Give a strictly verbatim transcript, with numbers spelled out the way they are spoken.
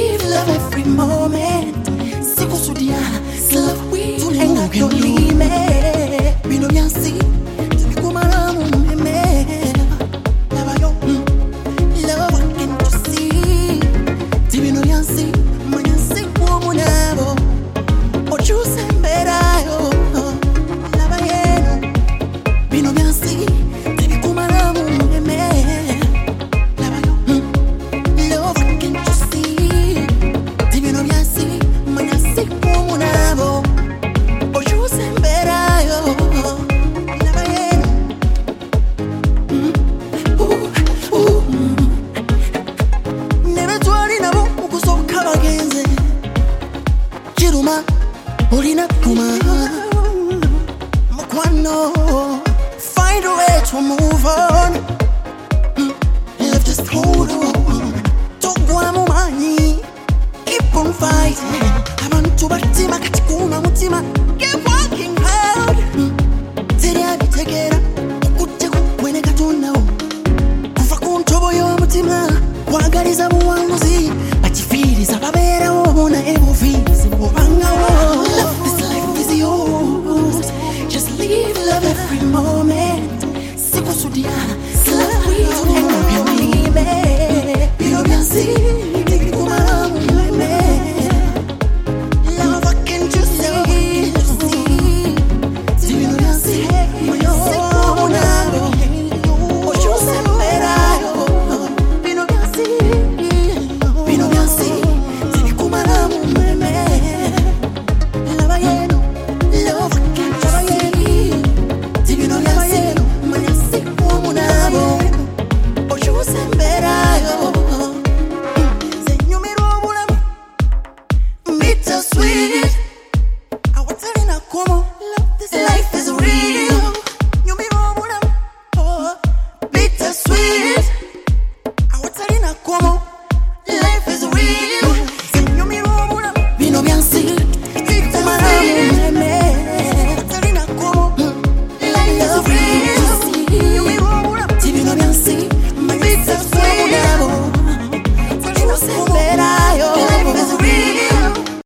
give love every moment. Sikusudia, love we tulenga yolime. Bino byansi, tibikumara mumeme. Love yo, love what can you see? Tibino byansi, manyansi kumunabo. Ochuse mberayo, love yeno. Bino byansi, tibikumara mumeme. Love yo, love what can you see? Tibino byansi, manyansi kumunabo. Ochuse mberayo, love yeno. Ooh, ooh. Never twari nabo mukusoka bagenze. Kiruma Olina kuma Mukwano. Find a way to move on. Mm, Love just hold on. Togwa mumanyi. Keep on fighting. Abantu batima katikuma mutima. Keep working hard. Mm, Teri abitegera Ukute kukwene katonao. Kufa kuntobo yo mutima. Kwagaliza muwa